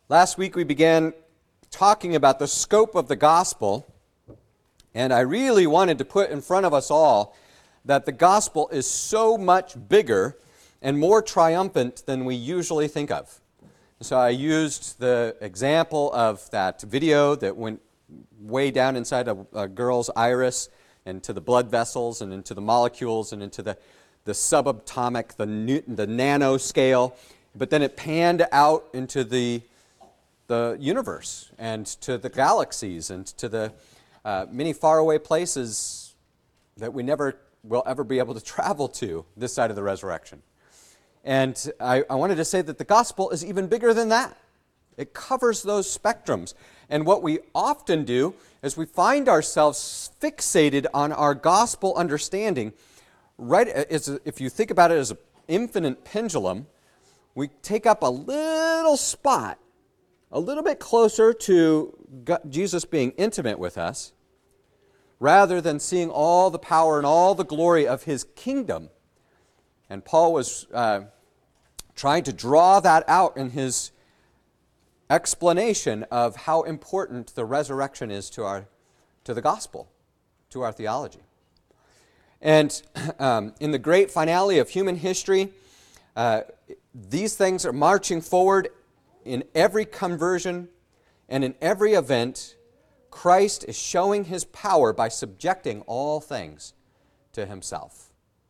Last week we began talking about the scope of the gospel, and I really wanted to put in front of us all that the gospel is so much bigger and more triumphant than we usually think of. So I used the example of that video that went way down inside a girl's iris and to the blood vessels and into the molecules and into the subatomic, the nano scale, but then it panned out into the universe and to the galaxies and to the many faraway places that we never will ever be able to travel to this side of the resurrection. And I wanted to say that the gospel is even bigger than that. It covers those spectrums. And what we often do is we find ourselves fixated on our gospel understanding. Right, if you think about it as an infinite pendulum, we take up a little spot, a little bit closer to Jesus being intimate with us, rather than seeing all the power and all the glory of his kingdom. And Paul was trying to draw that out in his explanation of how important the resurrection is to the gospel, to our theology. And in the great finale of human history, these things are marching forward in every conversion and in every event. Christ is showing his power by subjecting all things to himself.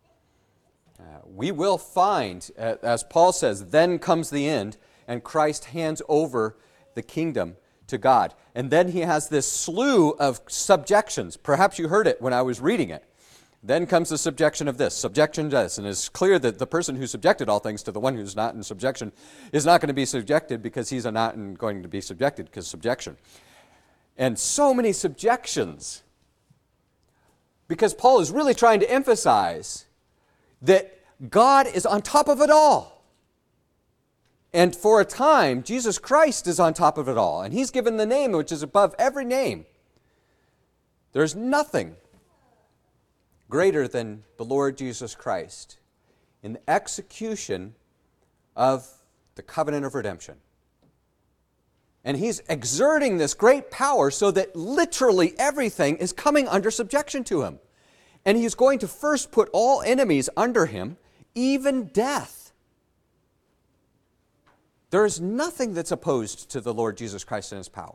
We will find, as Paul says, then comes the end, and Christ hands over the kingdom to God. And then he has this slew of subjections. Perhaps you heard it when I was reading it. Then comes the subjection of this, subjection to this. And it's clear that the person who subjected all things to the one who's not in subjection is not going to be subjected because he's not going to be subjected because subjection. And so many subjections. Because Paul is really trying to emphasize that God is on top of it all. And for a time, Jesus Christ is on top of it all. And he's given the name which is above every name. There's nothing greater than the Lord Jesus Christ in the execution of the covenant of redemption. And he's exerting this great power so that literally everything is coming under subjection to him. And he's going to first put all enemies under him, even death. There is nothing that's opposed to the Lord Jesus Christ and his power.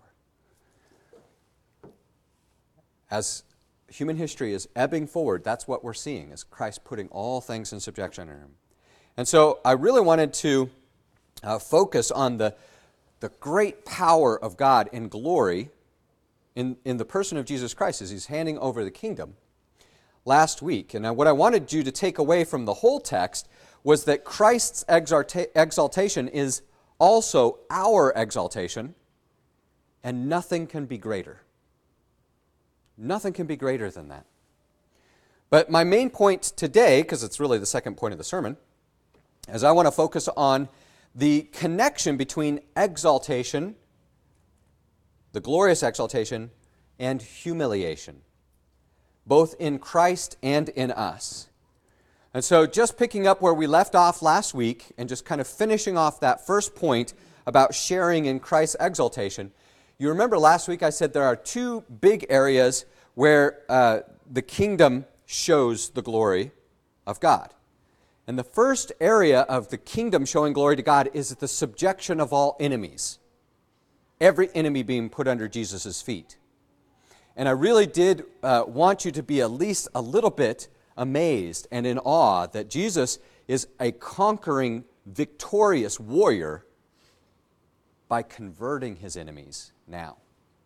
As human history is ebbing forward, that's what we're seeing, is Christ putting all things in subjection under him. And so I really wanted to focus on the great power of God in glory in the person of Jesus Christ as he's handing over the kingdom last week. And what I wanted you to take away from the whole text was that Christ's exaltation is also our exaltation, and nothing can be greater. Nothing can be greater than that. But my main point today, because it's really the second point of the sermon, is I want to focus on the connection between exaltation, the glorious exaltation, and humiliation, both in Christ and in us. And so just picking up where we left off last week and just kind of finishing off that first point about sharing in Christ's exaltation, you remember last week I said there are two big areas where the kingdom shows the glory of God. And the first area of the kingdom showing glory to God is the subjection of all enemies. Every enemy being put under Jesus' feet. And I really did want you to be at least a little bit amazed and in awe that Jesus is a conquering, victorious warrior by converting his enemies now.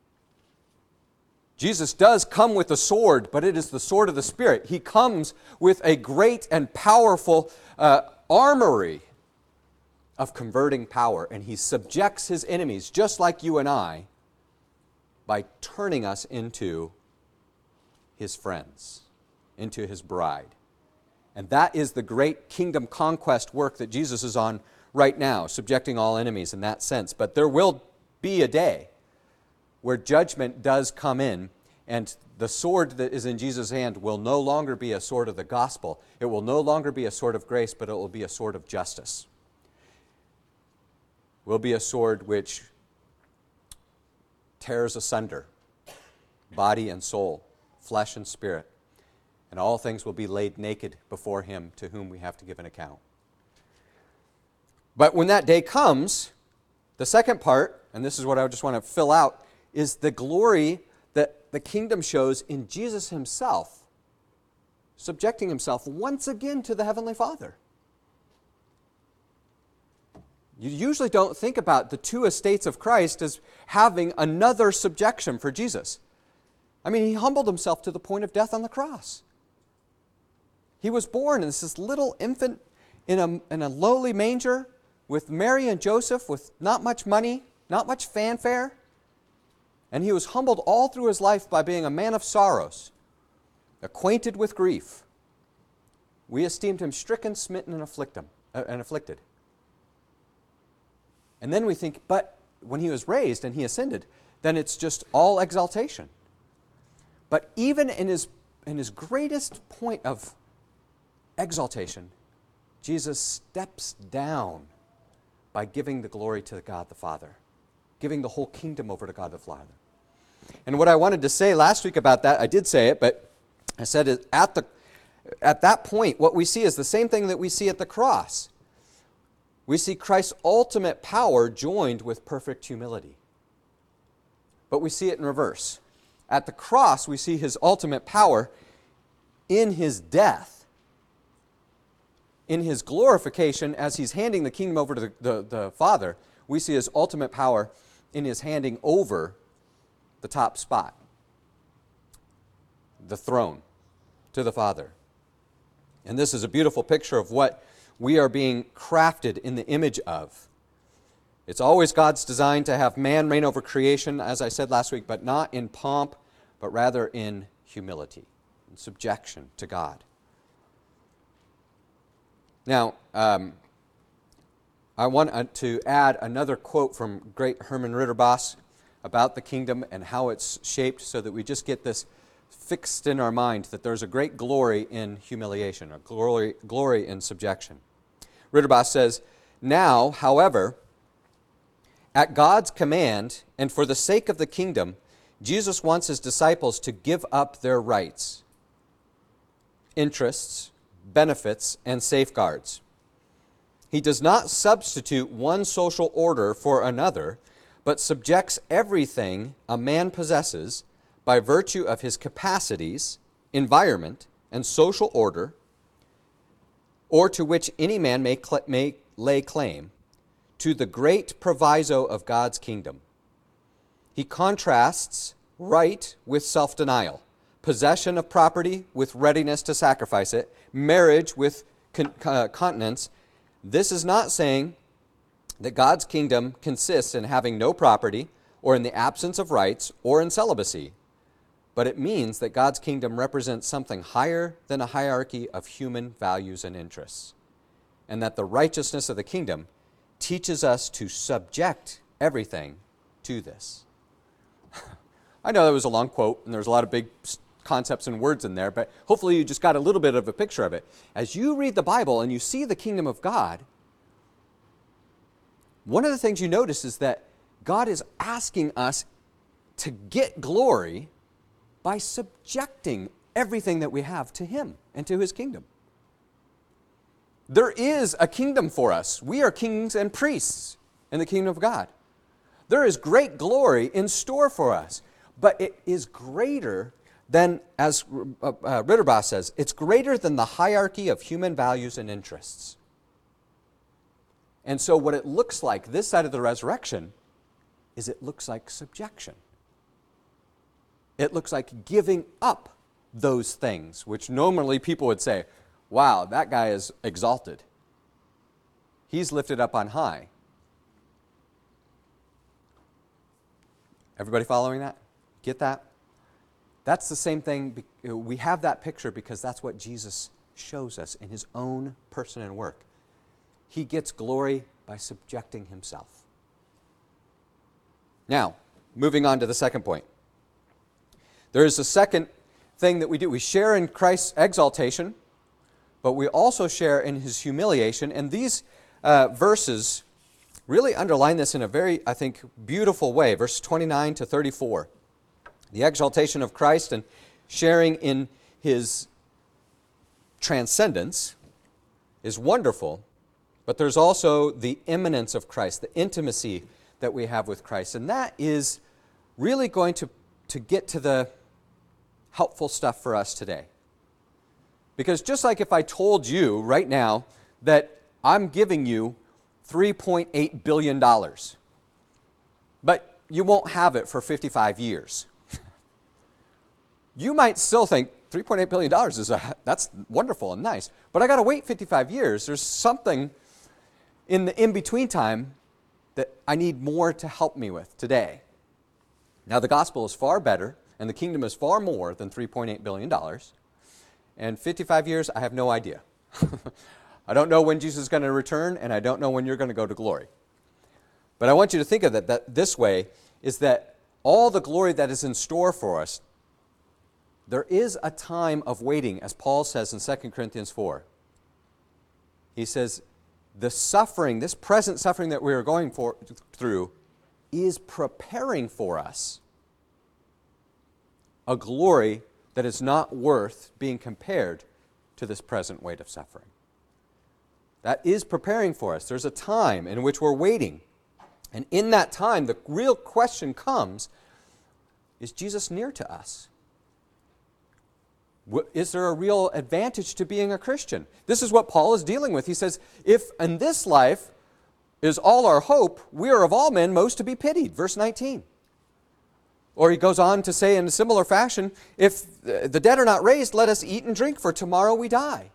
Jesus does come with a sword, but it is the sword of the Spirit. He comes with a great and powerful armory of converting power, and he subjects his enemies, just like you and I, by turning us into his friends, into his bride. And that is the great kingdom conquest work that Jesus is on right now, subjecting all enemies in that sense. But there will be a day where judgment does come in, and the sword that is in Jesus' hand will no longer be a sword of the gospel. It will no longer be a sword of grace, but it will be a sword of justice. It will be a sword which tears asunder body and soul, flesh and spirit, and all things will be laid naked before him to whom we have to give an account. But when that day comes, the second part, and this is what I just want to fill out, is the glory that the kingdom shows in Jesus himself, subjecting himself once again to the Heavenly Father. You usually don't think about the two estates of Christ as having another subjection for Jesus. I mean, he humbled himself to the point of death on the cross. He was born as this little infant in a lowly manger with Mary and Joseph with not much money, not much fanfare. And he was humbled all through his life by being a man of sorrows, acquainted with grief. We esteemed him stricken, smitten, and afflicted. And then we think, but when he was raised and he ascended, then it's just all exaltation. But even in his greatest point of exaltation, Jesus steps down by giving the glory to God the Father, giving the whole kingdom over to God the Father. And what I wanted to say last week about that, I did say it, but I said it at that point, what we see is the same thing that we see at the cross. We see Christ's ultimate power joined with perfect humility. But we see it in reverse. At the cross, we see his ultimate power in his death. In his glorification, as he's handing the kingdom over to the Father, we see his ultimate power in his handing over the top spot, the throne, to the Father. And this is a beautiful picture of what we are being crafted in the image of. It's always God's design to have man reign over creation, as I said last week, but not in pomp, but rather in humility, in subjection to God. Now, I want to add another quote from great Herman Ridderbos about the kingdom and how it's shaped so that we just get this fixed in our mind that there's a great glory in humiliation, a glory in subjection. Ridderbos says, "Now, however, at God's command and for the sake of the kingdom, Jesus wants his disciples to give up their rights, interests, benefits, and safeguards. He does not substitute one social order for another, but subjects everything a man possesses by virtue of his capacities, environment, and social order, or to which any man may lay claim, to the great proviso of God's kingdom. He contrasts right with self-denial, possession of property with readiness to sacrifice it, marriage with continence. This is not saying that God's kingdom consists in having no property, or in the absence of rights, or in celibacy, but it means that God's kingdom represents something higher than a hierarchy of human values and interests, and that the righteousness of the kingdom teaches us to subject everything to this." I know that was a long quote, and there's a lot of big concepts and words in there, but hopefully you just got a little bit of a picture of it. As you read the Bible and you see the kingdom of God, one of the things you notice is that God is asking us to get glory by subjecting everything that we have to him and to his kingdom. There is a kingdom for us. We are kings and priests in the kingdom of God. There is great glory in store for us, but it is greater than, as Ridderbos says, it's greater than the hierarchy of human values and interests. And so what it looks like this side of the resurrection is it looks like subjection. It looks like giving up those things, which normally people would say, wow, that guy is exalted. He's lifted up on high. Everybody following that? Get that? That's the same thing. We have that picture because that's what Jesus shows us in his own person and work. He gets glory by subjecting himself. Now, moving on to the second point. There is a second thing that we do. We share in Christ's exaltation, but we also share in his humiliation. And these verses really underline this in a very, I think, beautiful way. Verse 29 to 34. The exaltation of Christ and sharing in his transcendence is wonderful, but there's also the immanence of Christ, the intimacy that we have with Christ. And that is really going to get to the helpful stuff for us today. Because just like if I told you right now that I'm giving you $3.8 billion, but you won't have it for 55 years. You might still think $3.8 billion that's wonderful and nice, but I got to wait 55 years. There's something in the in-between time that I need more to help me with today. Now, the gospel is far better, and the kingdom is far more than $3.8 billion. And 55 years, I have no idea. I don't know when Jesus is going to return, and I don't know when you're going to go to glory. But I want you to think of that this way, is that all the glory that is in store for us, there is a time of waiting, as Paul says in 2 Corinthians 4. He says, the suffering, this present suffering that we are going through, is preparing for us a glory that is not worth being compared to this present weight of suffering. That is preparing for us. There's a time in which we're waiting. And in that time, the real question comes, is Jesus near to us? Is there a real advantage to being a Christian? This is what Paul is dealing with. He says, if in this life is all our hope, we are of all men most to be pitied. Verse 19. Or he goes on to say in a similar fashion, if the dead are not raised, let us eat and drink, for tomorrow we die.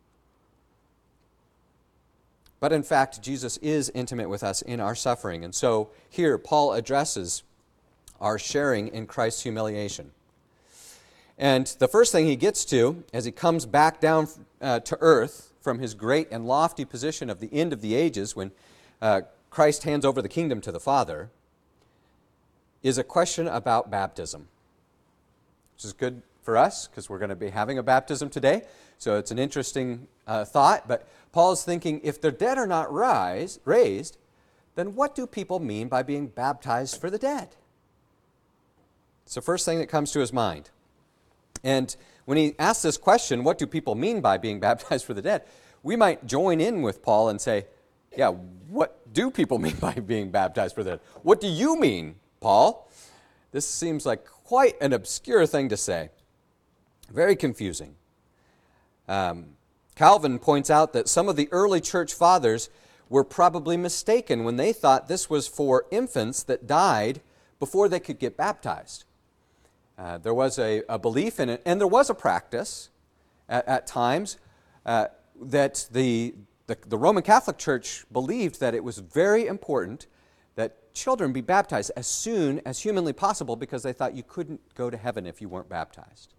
But in fact, Jesus is intimate with us in our suffering. And so here, Paul addresses our sharing in Christ's humiliation. And the first thing he gets to, as he comes back down to earth from his great and lofty position of the end of the ages, when Christ hands over the kingdom to the Father, is a question about baptism. Which is good for us, because we're going to be having a baptism today. So it's an interesting thought. But Paul is thinking, if the dead are not raised, then what do people mean by being baptized for the dead? It's the first thing that comes to his mind. And when he asks this question, what do people mean by being baptized for the dead? We might join in with Paul and say, yeah, what do people mean by being baptized for the dead? What do you mean, Paul? This seems like quite an obscure thing to say. Very confusing. Calvin points out that some of the early church fathers were probably mistaken when they thought this was for infants that died before they could get baptized. There was a belief in it, and there was a practice at times that the Roman Catholic Church believed that it was very important that children be baptized as soon as humanly possible, because they thought you couldn't go to heaven if you weren't baptized.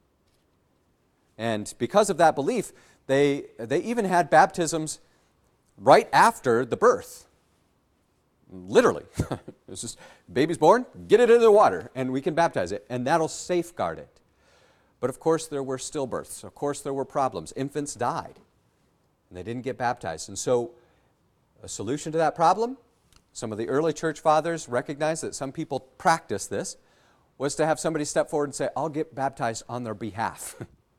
And because of that belief, they even had baptisms right after the birth. Literally. It's just, baby's born, get it into the water, and we can baptize it, and that'll safeguard it. But of course, there were stillbirths. Of course, there were problems. Infants died, and they didn't get baptized. And so, a solution to that problem, some of the early church fathers recognized that some people practice this, was to have somebody step forward and say, I'll get baptized on their behalf.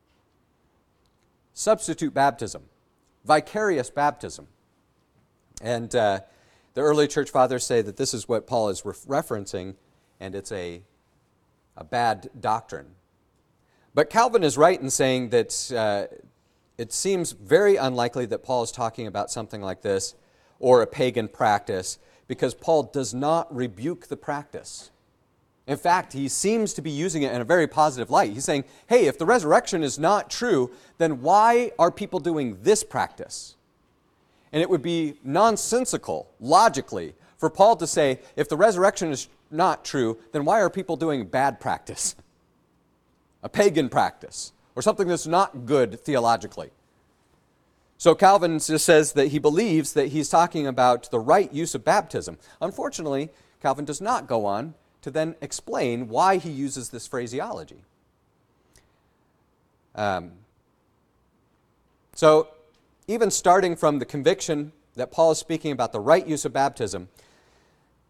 Substitute baptism, vicarious baptism. And the early church fathers say that this is what Paul is referencing, and it's a bad doctrine. But Calvin is right in saying that it seems very unlikely that Paul is talking about something like this, or a pagan practice, because Paul does not rebuke the practice. In fact, he seems to be using it in a very positive light. He's saying, hey, if the resurrection is not true, then why are people doing this practice? And it would be nonsensical, logically, for Paul to say, if the resurrection is not true, then why are people doing bad practice? A pagan practice, or something that's not good theologically. So Calvin just says that he believes that he's talking about the right use of baptism. Unfortunately, Calvin does not go on to then explain why he uses this phraseology. So even starting from the conviction that Paul is speaking about the right use of baptism,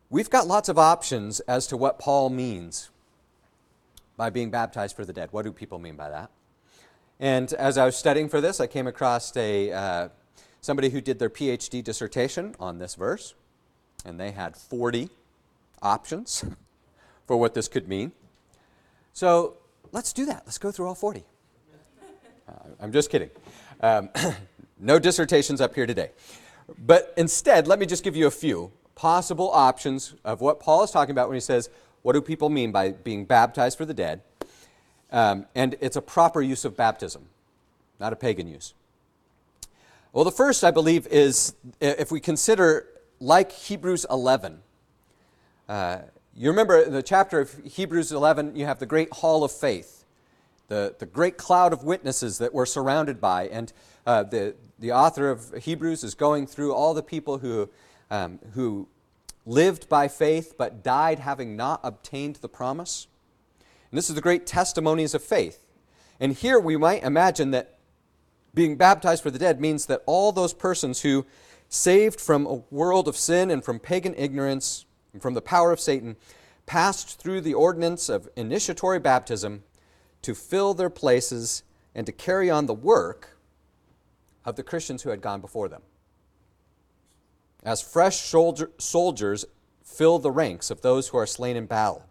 we've got lots of options as to what Paul means by being baptized for the dead. What do people mean by that? And as I was studying for this, I came across somebody who did their PhD dissertation on this verse, and they had 40 options for what this could mean. So let's do that. Let's go through all 40. I'm just kidding. No dissertations up here today. But instead, let me just give you a few possible options of what Paul is talking about when he says, what do people mean by being baptized for the dead? And it's a proper use of baptism, not a pagan use. Well, the first, I believe, is if we consider, like Hebrews 11. You remember in the chapter of Hebrews 11, you have the great hall of faith, the great cloud of witnesses that we're surrounded by. And the author of Hebrews is going through all the people who lived by faith but died having not obtained the promise. And this is the great testimonies of faith. And here we might imagine that being baptized for the dead means that all those persons who, saved from a world of sin and from pagan ignorance and from the power of Satan, passed through the ordinance of initiatory baptism to fill their places and to carry on the work of the Christians who had gone before them. As fresh soldiers fill the ranks of those who are slain in battle.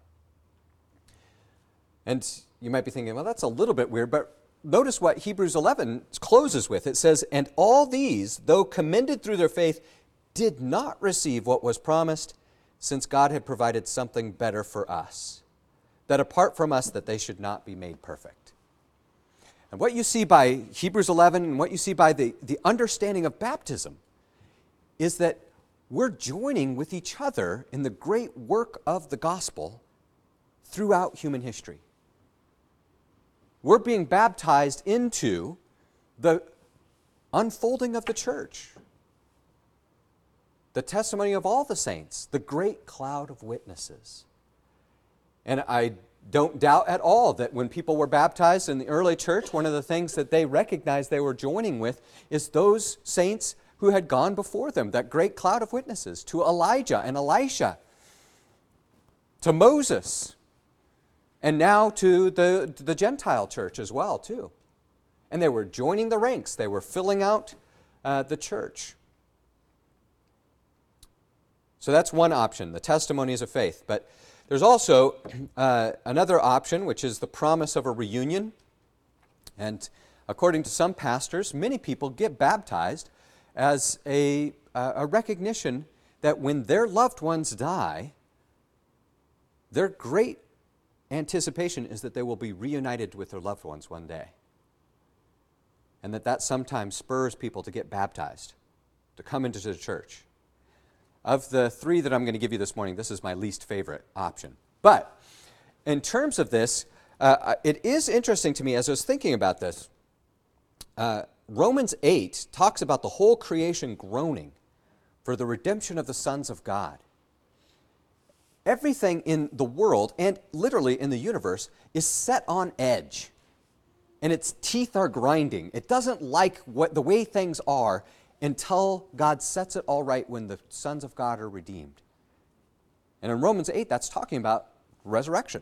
And you might be thinking, well, that's a little bit weird, but notice what Hebrews 11 closes with. It says, and all these, though commended through their faith, did not receive what was promised, since God had provided something better for us, that apart from us, that they should not be made perfect. And what you see by Hebrews 11 and what you see by the understanding of baptism is that we're joining with each other in the great work of the gospel throughout human history. We're being baptized into the unfolding of the church, the testimony of all the saints, the great cloud of witnesses. And I don't doubt at all that when people were baptized in the early church, one of the things that they recognized they were joining with is those saints who had gone before them, that great cloud of witnesses, to Elijah and Elisha, to Moses, and now to the Gentile church as well, too. And they were joining the ranks. They were filling out the church. So that's one option, the testimonies of faith. But there's also another option, which is the promise of a reunion. And according to some pastors, many people get baptized as a recognition that when their loved ones die, their great anticipation is that they will be reunited with their loved ones one day. And that sometimes spurs people to get baptized, to come into the church. Of the three that I'm going to give you this morning, this is my least favorite option. But in terms of this, it is interesting to me as I was thinking about this. Romans 8 talks about the whole creation groaning for the redemption of the sons of God. Everything in the world, and literally in the universe, is set on edge. And its teeth are grinding. It doesn't like the way things are until God sets it all right when the sons of God are redeemed. And in Romans 8, that's talking about resurrection.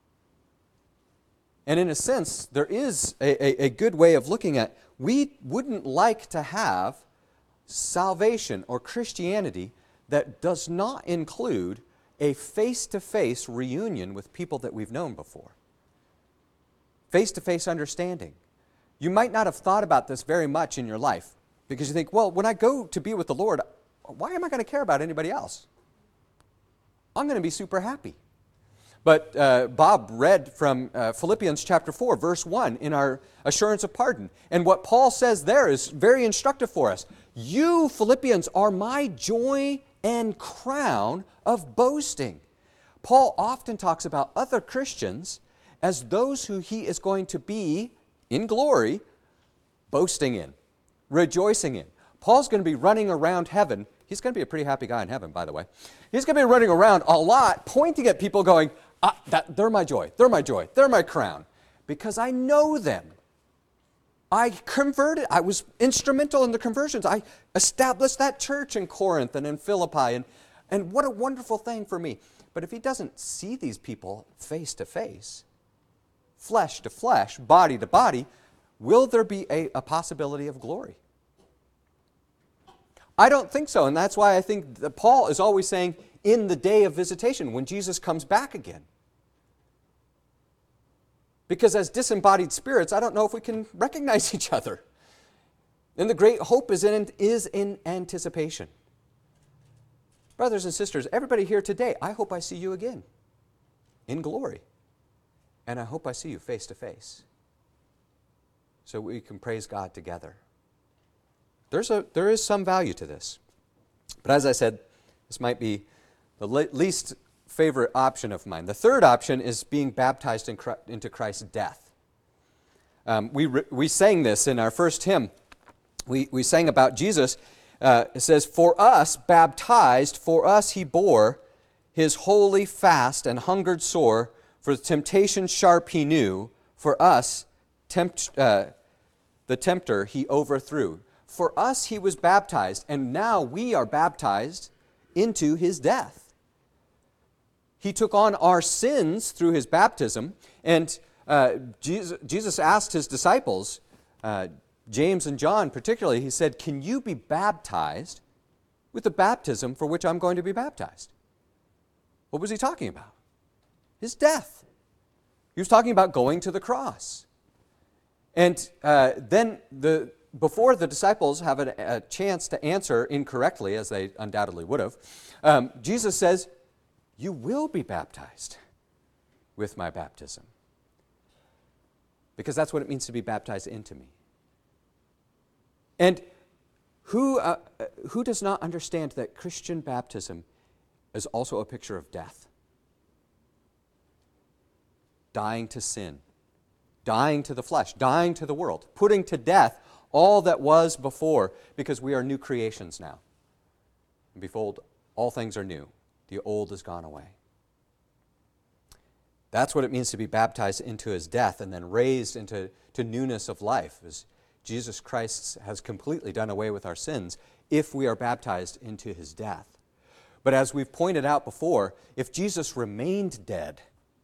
And in a sense, there is a good way of looking at, we wouldn't like to have salvation or Christianity that does not include a face-to-face reunion with people that we've known before. Face-to-face understanding. You might not have thought about this very much in your life because you think, well, when I go to be with the Lord, why am I going to care about anybody else? I'm going to be super happy. But Bob read from Philippians chapter 4, verse 1 in our assurance of pardon. And what Paul says there is very instructive for us. You, Philippians, are my joy and crown of boasting. Paul often talks about other Christians as those who he is going to be, in glory, boasting in, rejoicing in. Paul's going to be running around heaven. He's going to be a pretty happy guy in heaven, by the way. He's going to be running around a lot, pointing at people going, they're my joy, they're my joy, they're my crown, because I know them. I converted, I was instrumental in the conversions. I established that church in Corinth and in Philippi, and And what a wonderful thing for me. But if he doesn't see these people face to face, flesh to flesh, body to body, will there be a possibility of glory? I don't think so, and that's why I think that Paul is always saying, in the day of visitation, when Jesus comes back again. Because as disembodied spirits, I don't know if we can recognize each other. And the great hope is in anticipation. Brothers and sisters, everybody here today, I hope I see you again in glory. And I hope I see you face to face so we can praise God together. There is some value to this. But as I said, this might be the least favorite option of mine. The third option is being baptized into Christ's death. We sang this in our first hymn. We sang about Jesus. It says, "For us baptized, for us he bore his holy fast and hungered sore, for the temptation sharp he knew, for us the tempter he overthrew." For us he was baptized, and now we are baptized into his death. He took on our sins through his baptism, and Jesus asked his disciples, James and John particularly, he said, "Can you be baptized with the baptism for which I'm going to be baptized?" What was he talking about? His death. He was talking about going to the cross. And then before the disciples have a chance to answer incorrectly, as they undoubtedly would have, Jesus says, "You will be baptized with my baptism." Because that's what it means to be baptized into me. And who does not understand that Christian baptism is also a picture of death? Dying to sin, dying to the flesh, dying to the world, putting to death all that was before, because we are new creations now. And behold, all things are new. The old is gone away. That's what it means to be baptized into his death and then raised into newness of life, as Jesus Christ has completely done away with our sins if we are baptized into his death. But as we've pointed out before, if Jesus remained dead,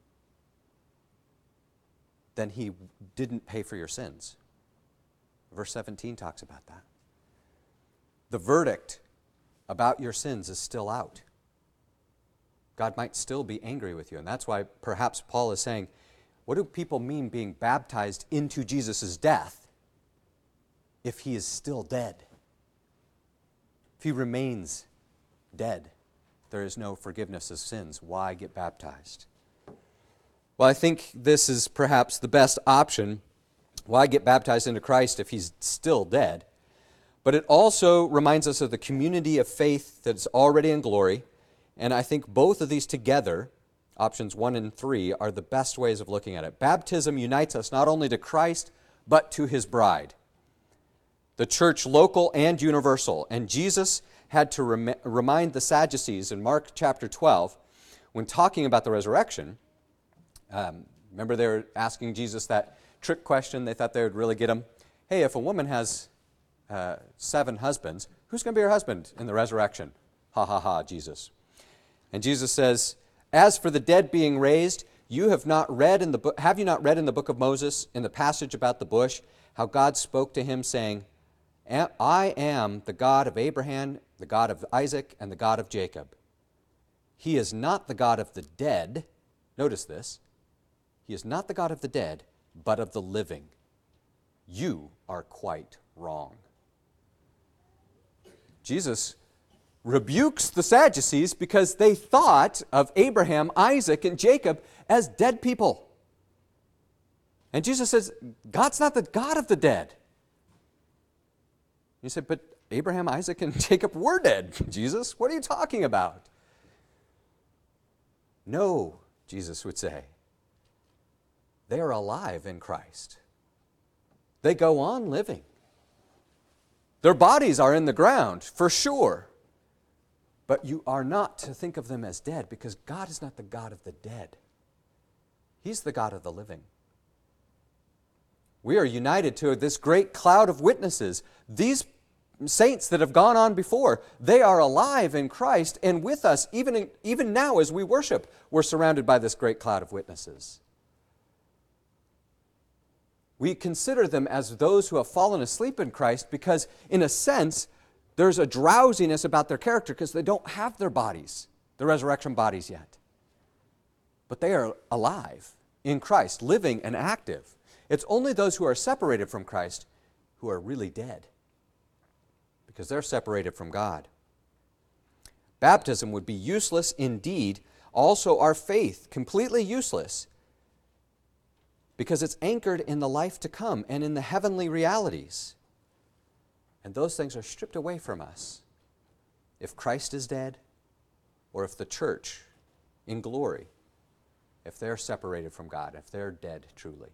then he didn't pay for your sins. Verse 17 talks about that. The verdict about your sins is still out. God might still be angry with you, and that's why perhaps Paul is saying, what do people mean being baptized into Jesus' death if he is still dead? If he remains dead, there is no forgiveness of sins. Why get baptized? Well, I think this is perhaps the best option. Why get baptized into Christ if he's still dead? But it also reminds us of the community of faith that's already in glory. And I think both of these together, options 1 and 3, are the best ways of looking at it. Baptism unites us not only to Christ, but to his bride. The church, local and universal. And Jesus had to remind the Sadducees in Mark chapter 12, when talking about the resurrection. Remember they were asking Jesus that trick question. They thought they would really get him. Hey, if a woman has 7 husbands, who's going to be her husband in the resurrection? Ha, ha, ha, Jesus. And Jesus says, "As for the dead being raised, you have not read in the book, have you not read in the book of Moses, in the passage about the bush, how God spoke to him, saying, I am the God of Abraham, the God of Isaac, and the God of Jacob. He is not the God of the dead." Notice this. "He is not the God of the dead, but of the living. You are quite wrong." Jesus rebukes the Sadducees because they thought of Abraham, Isaac, and Jacob as dead people. And Jesus says, God's not the God of the dead. You said, "But Abraham, Isaac, and Jacob were dead, Jesus. What are you talking about?" "No," Jesus would say. "They are alive in Christ. They go on living. Their bodies are in the ground, for sure. But you are not to think of them as dead, because God is not the God of the dead. He's the God of the living. We are united to this great cloud of witnesses. These saints that have gone on before. They are alive in Christ and with us even now as we worship. We're surrounded by this great cloud of witnesses. We consider them as those who have fallen asleep in Christ because, in a sense, there's a drowsiness about their character because they don't have their bodies, the resurrection bodies yet. But they are alive in Christ, living and active. It's only those who are separated from Christ who are really dead, because they're separated from God. Baptism would be useless indeed. Also, our faith, completely useless, because it's anchored in the life to come and in the heavenly realities. And those things are stripped away from us if Christ is dead, or if the church in glory, if they're separated from God, if they're dead truly.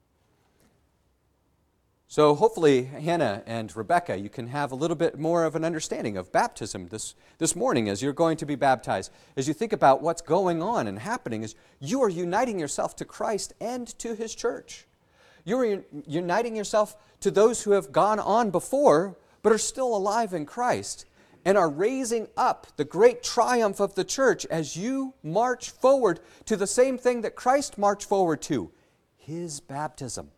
So hopefully, Hannah and Rebecca, you can have a little bit more of an understanding of baptism this morning as you're going to be baptized. As you think about what's going on and happening, is you are uniting yourself to Christ and to His church. You are uniting yourself to those who have gone on before, but are still alive in Christ, and are raising up the great triumph of the church as you march forward to the same thing that Christ marched forward to, His baptism.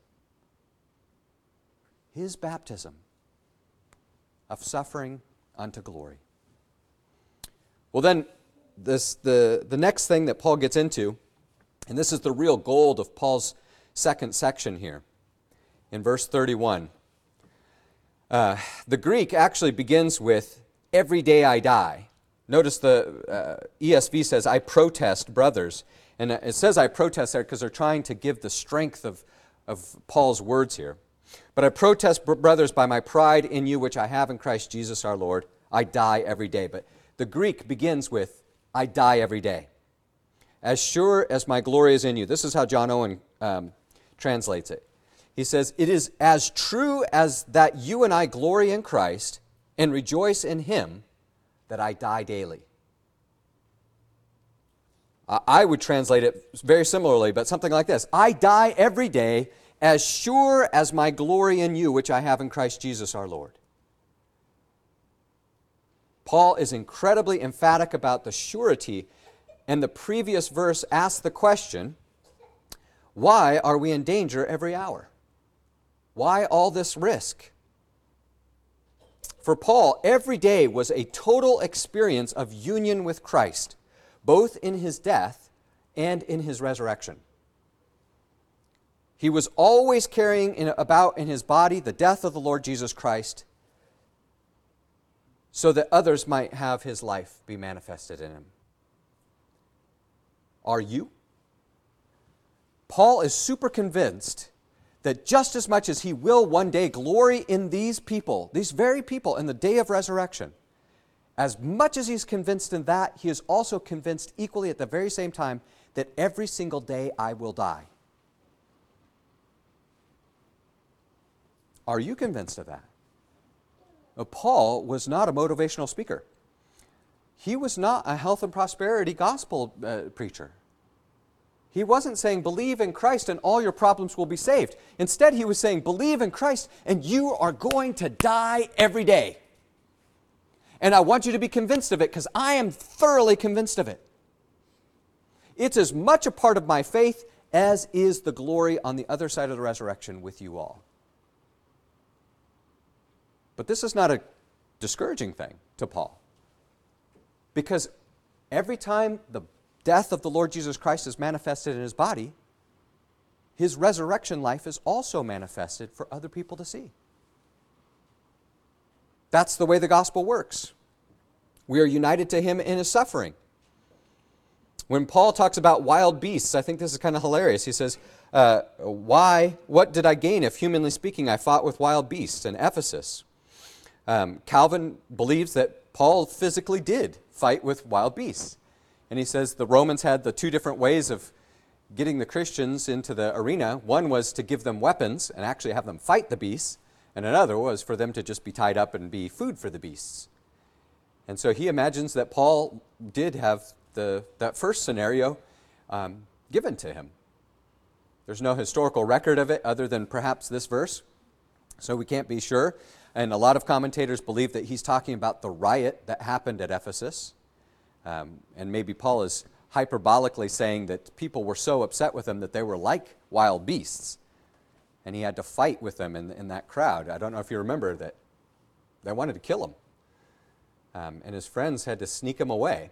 His baptism of suffering unto glory. Well then, the next thing that Paul gets into, and this is the real gold of Paul's second section here, in verse 31. The Greek actually begins with, every day I die. Notice the ESV says, I protest, brothers. And it says I protest there because they're trying to give the strength of Paul's words here. But I protest, brothers, by my pride in you, which I have in Christ Jesus our Lord. I die every day. But the Greek begins with, I die every day. As sure as my glory is in you. This is how John Owen translates it. He says, it is as true as that you and I glory in Christ and rejoice in Him that I die daily. I would translate it very similarly, but something like this. I die every day as sure as my glory in you, which I have in Christ Jesus our Lord. Paul is incredibly emphatic about the surety, and the previous verse asks the question, why are we in danger every hour? Why all this risk? For Paul, every day was a total experience of union with Christ, both in His death and in His resurrection. He was always carrying about in His body the death of the Lord Jesus Christ so that others might have His life be manifested in Him. Are you? Paul is super convinced that just as much as he will one day glory in these people, these very people in the day of resurrection, as much as he's convinced in that, he is also convinced equally at the very same time that every single day I will die. Are you convinced of that? Now, Paul was not a motivational speaker. He was not a health and prosperity gospel preacher. He wasn't saying, believe in Christ and all your problems will be saved. Instead, he was saying, believe in Christ and you are going to die every day. And I want you to be convinced of it because I am thoroughly convinced of it. It's as much a part of my faith as is the glory on the other side of the resurrection with you all. But this is not a discouraging thing to Paul. Because every time the death of the Lord Jesus Christ is manifested in His body, His resurrection life is also manifested for other people to see. That's the way the gospel works. We are united to Him in His suffering. When Paul talks about wild beasts, I think this is kind of hilarious. He says, what did I gain if, humanly speaking, I fought with wild beasts in Ephesus? Calvin believes that Paul physically did fight with wild beasts. And he says the Romans had the two different ways of getting the Christians into the arena. One was to give them weapons and actually have them fight the beasts, and another was for them to just be tied up and be food for the beasts. And so he imagines that Paul did have that first scenario given to him. There's no historical record of it other than perhaps this verse, so we can't be sure. And a lot of commentators believe that he's talking about the riot that happened at Ephesus. And maybe Paul is hyperbolically saying that people were so upset with him that they were like wild beasts. And he had to fight with them in that crowd. I don't know if you remember that they wanted to kill him. And his friends had to sneak him away.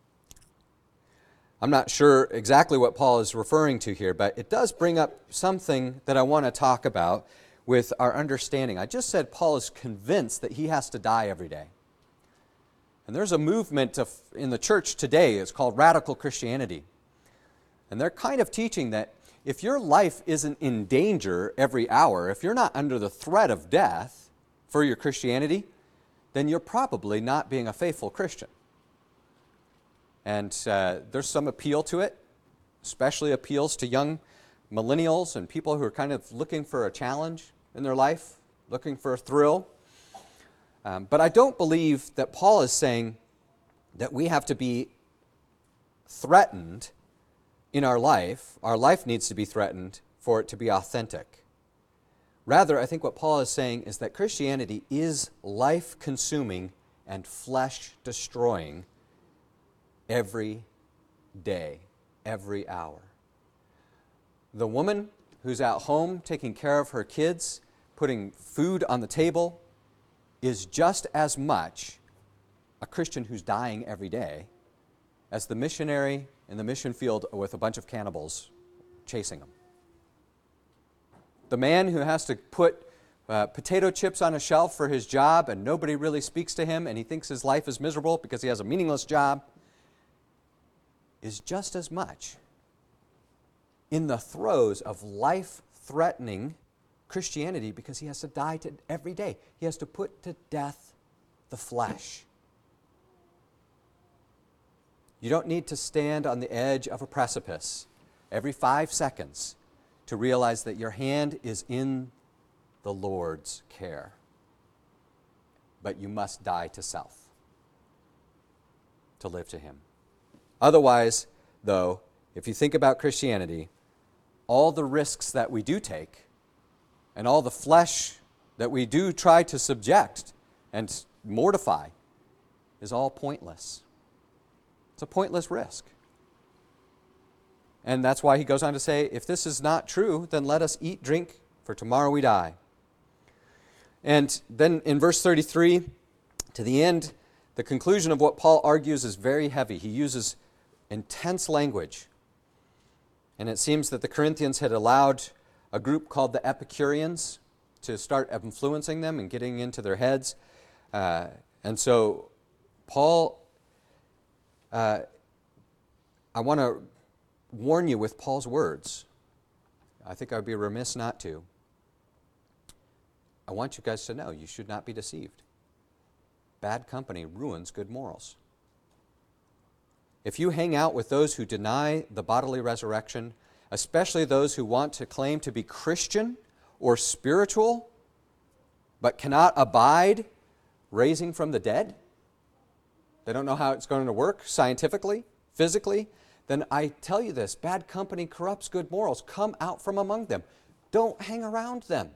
I'm not sure exactly what Paul is referring to here, but it does bring up something that I want to talk about with our understanding. I just said Paul is convinced that he has to die every day. And there's a movement in the church today, it's called radical Christianity. And they're kind of teaching that if your life isn't in danger every hour, if you're not under the threat of death for your Christianity, then you're probably not being a faithful Christian. And there's some appeal to it, especially appeals to young millennials and people who are kind of looking for a challenge in their life, looking for a thrill. But I don't believe that Paul is saying that we have to be threatened in our life. Our life needs to be threatened for it to be authentic. Rather, I think what Paul is saying is that Christianity is life-consuming and flesh-destroying every day, every hour. The woman who's at home taking care of her kids, putting food on the table, is just as much a Christian who's dying every day as the missionary in the mission field with a bunch of cannibals chasing him. The man who has to put potato chips on a shelf for his job and nobody really speaks to him and he thinks his life is miserable because he has a meaningless job is just as much in the throes of life-threatening Christianity because he has to die every day. He has to put to death the flesh. You don't need to stand on the edge of a precipice every 5 seconds to realize that your hand is in the Lord's care. But you must die to self to live to Him. Otherwise, though, if you think about Christianity, all the risks that we do take and all the flesh that we do try to subject and mortify is all pointless. It's a pointless risk. And that's why he goes on to say, if this is not true, then let us eat, drink, for tomorrow we die. And then in verse 33, to the end, the conclusion of what Paul argues is very heavy. He uses intense language. And it seems that the Corinthians had allowed a group called the Epicureans to start influencing them and getting into their heads. And so Paul, I want to warn you with Paul's words. I think I would be remiss not to. I want you guys to know you should not be deceived. Bad company ruins good morals. If you hang out with those who deny the bodily resurrection, especially those who want to claim to be Christian or spiritual, but cannot abide raising from the dead, they don't know how it's going to work scientifically, physically, then I tell you this, bad company corrupts good morals. Come out from among them. Don't hang around them.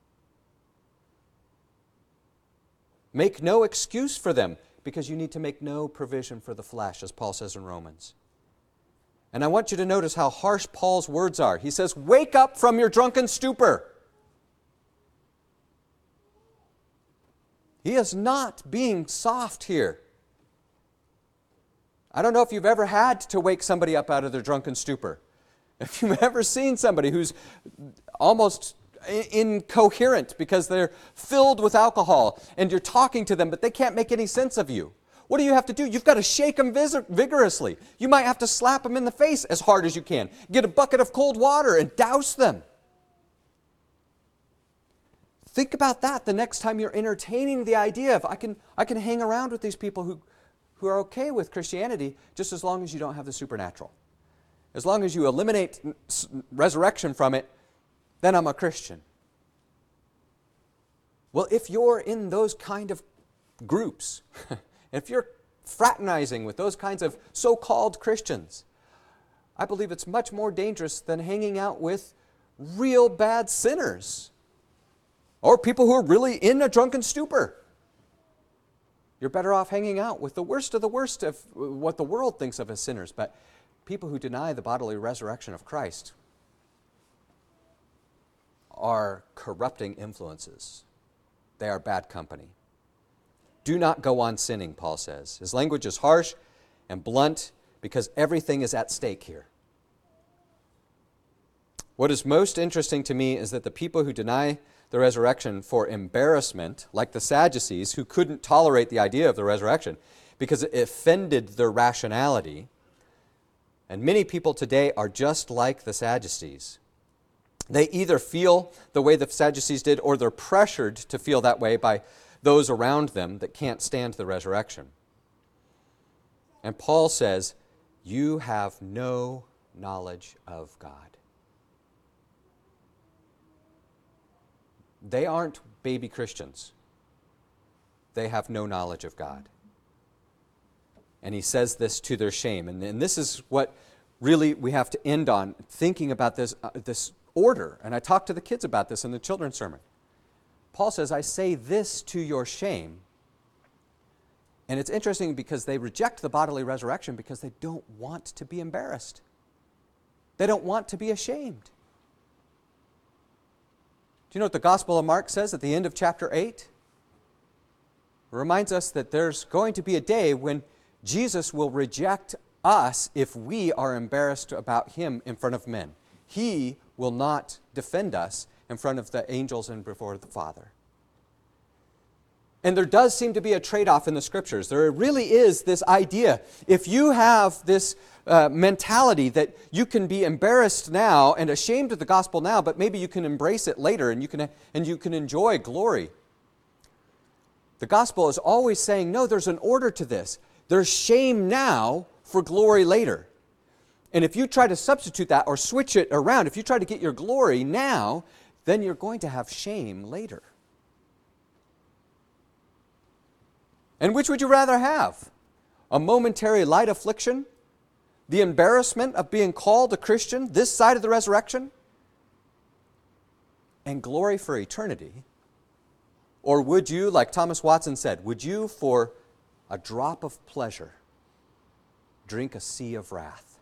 Make no excuse for them, because you need to make no provision for the flesh, as Paul says in Romans. And I want you to notice how harsh Paul's words are. He says, wake up from your drunken stupor. He is not being soft here. I don't know if you've ever had to wake somebody up out of their drunken stupor. If you've ever seen somebody who's almost incoherent because they're filled with alcohol and you're talking to them but they can't make any sense of you. What do you have to do? You've got to shake them vigorously. You might have to slap them in the face as hard as you can. Get a bucket of cold water and douse them. Think about that the next time you're entertaining the idea of I can hang around with these people who are okay with Christianity just as long as you don't have the supernatural. As long as you eliminate resurrection from it, then I'm a Christian. Well, if you're in those kind of groups, if you're fraternizing with those kinds of so-called Christians, I believe it's much more dangerous than hanging out with real bad sinners or people who are really in a drunken stupor. You're better off hanging out with the worst of what the world thinks of as sinners. But people who deny the bodily resurrection of Christ are corrupting influences. They are bad company. Do not go on sinning, Paul says. His language is harsh and blunt because everything is at stake here. What is most interesting to me is that the people who deny the resurrection for embarrassment, like the Sadducees, who couldn't tolerate the idea of the resurrection because it offended their rationality, and many people today are just like the Sadducees. They either feel the way the Sadducees did, or they're pressured to feel that way by those around them that can't stand the resurrection. And Paul says, you have no knowledge of God. They aren't baby Christians. They have no knowledge of God. And he says this to their shame. And this is what really we have to end on, thinking about this order. And I talked to the kids about this in the children's sermon. Paul says, I say this to your shame. And it's interesting because they reject the bodily resurrection because they don't want to be embarrassed. They don't want to be ashamed. Do you know what the Gospel of Mark says at the end of chapter 8? It reminds us that there's going to be a day when Jesus will reject us if we are embarrassed about him in front of men. He will not defend us in front of the angels and before the Father. And there does seem to be a trade-off in the Scriptures. There really is this idea. If you have this mentality that you can be embarrassed now and ashamed of the gospel now, but maybe you can embrace it later and you can enjoy glory. The gospel is always saying, no, there's an order to this. There's shame now for glory later. And if you try to substitute that or switch it around, if you try to get your glory now, then you're going to have shame later. And which would you rather have? A momentary light affliction? The embarrassment of being called a Christian this side of the resurrection? And glory for eternity? Or would you, like Thomas Watson said, would you for a drop of pleasure drink a sea of wrath?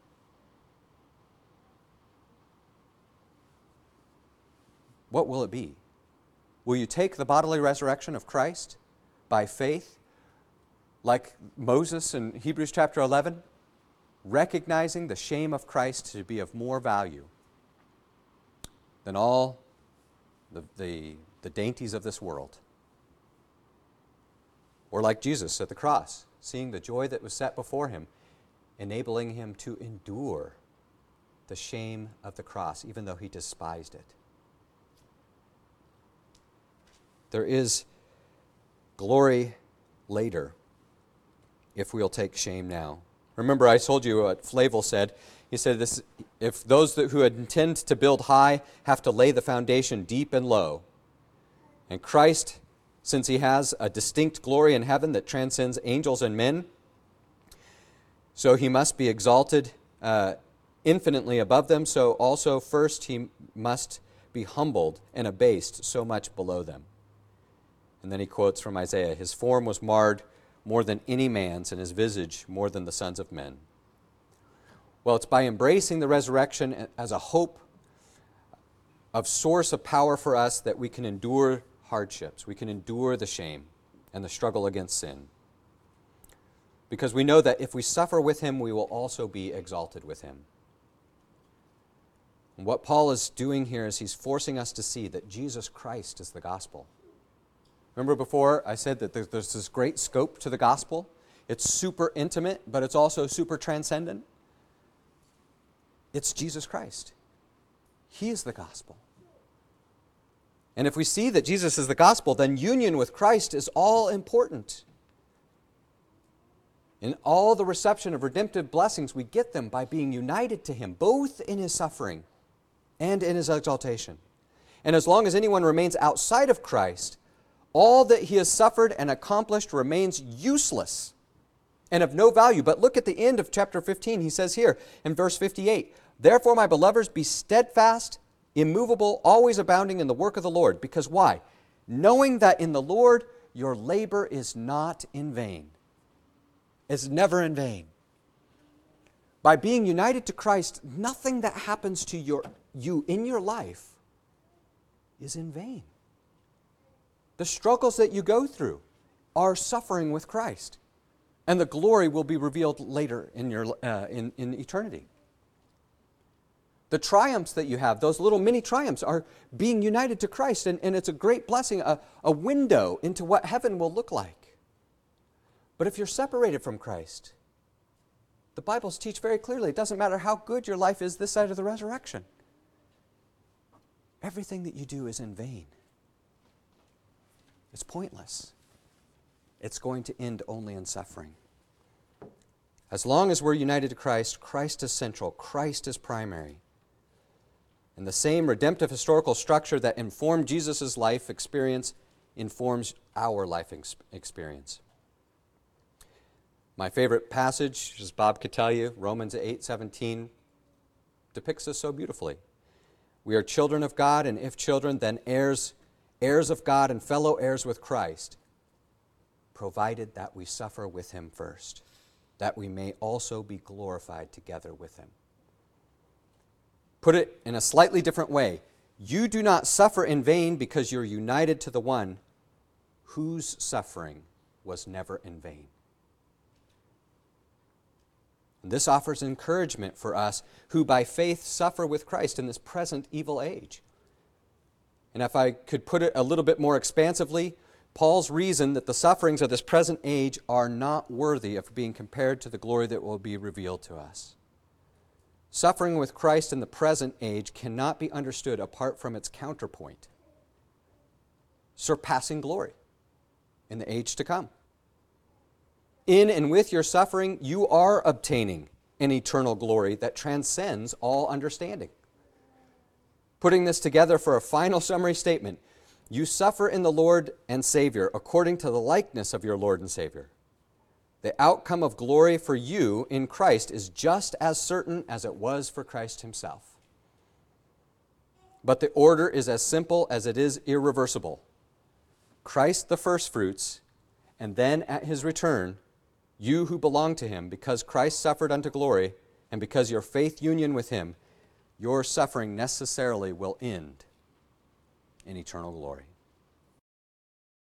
What will it be? Will you take the bodily resurrection of Christ by faith, like Moses in Hebrews chapter 11, recognizing the shame of Christ to be of more value than all the dainties of this world? Or like Jesus at the cross, seeing the joy that was set before him, enabling him to endure the shame of the cross, even though he despised it. There is glory later if we'll take shame now. Remember, I told you what Flavel said. He said, this: if those who intend to build high have to lay the foundation deep and low, and Christ, since he has a distinct glory in heaven that transcends angels and men, so he must be exalted infinitely above them, so also first he must be humbled and abased so much below them. And then he quotes from Isaiah, his form was marred more than any man's, and his visage more than the sons of men. Well, it's by embracing the resurrection as a hope of source of power for us that we can endure hardships. We can endure the shame and the struggle against sin. Because we know that if we suffer with him, we will also be exalted with him. And what Paul is doing here is he's forcing us to see that Jesus Christ is the gospel. Remember before I said that there's this great scope to the gospel? It's super intimate, but it's also super transcendent. It's Jesus Christ. He is the gospel. And if we see that Jesus is the gospel, then union with Christ is all important. In all the reception of redemptive blessings, we get them by being united to him, both in his suffering and in his exaltation. And as long as anyone remains outside of Christ, all that he has suffered and accomplished remains useless and of no value. But look at the end of chapter 15. He says here in verse 58, therefore, my beloveds, be steadfast, immovable, always abounding in the work of the Lord. Because why? Knowing that in the Lord your labor is not in vain. It's never in vain. By being united to Christ, nothing that happens to you in your life is in vain. The struggles that you go through are suffering with Christ, and the glory will be revealed later in eternity. The triumphs that you have, those little mini triumphs, are being united to Christ, and it's a great blessing, a window into what heaven will look like. But if you're separated from Christ, the Bibles teach very clearly, it doesn't matter how good your life is this side of the resurrection. Everything that you do is in vain. It's pointless. It's going to end only in suffering. As long as we're united to Christ, Christ is central, Christ is primary. And the same redemptive historical structure that informed Jesus' life experience informs our life experience. My favorite passage, as Bob could tell you, Romans 8:17, depicts this so beautifully. We are children of God, and if children, then heirs of God and fellow heirs with Christ, provided that we suffer with him first, that we may also be glorified together with him. Put it in a slightly different way. You do not suffer in vain because you're united to the one whose suffering was never in vain. And this offers encouragement for us who by faith suffer with Christ in this present evil age. And if I could put it a little bit more expansively, Paul's reason that the sufferings of this present age are not worthy of being compared to the glory that will be revealed to us. Suffering with Christ in the present age cannot be understood apart from its counterpoint, surpassing glory in the age to come. In and with your suffering, you are obtaining an eternal glory that transcends all understanding. Putting this together for a final summary statement, you suffer in the Lord and Savior according to the likeness of your Lord and Savior. The outcome of glory for you in Christ is just as certain as it was for Christ himself. But the order is as simple as it is irreversible. Christ the firstfruits, and then at his return, you who belong to him, because Christ suffered unto glory, and because your faith union with him, your suffering necessarily will end in eternal glory.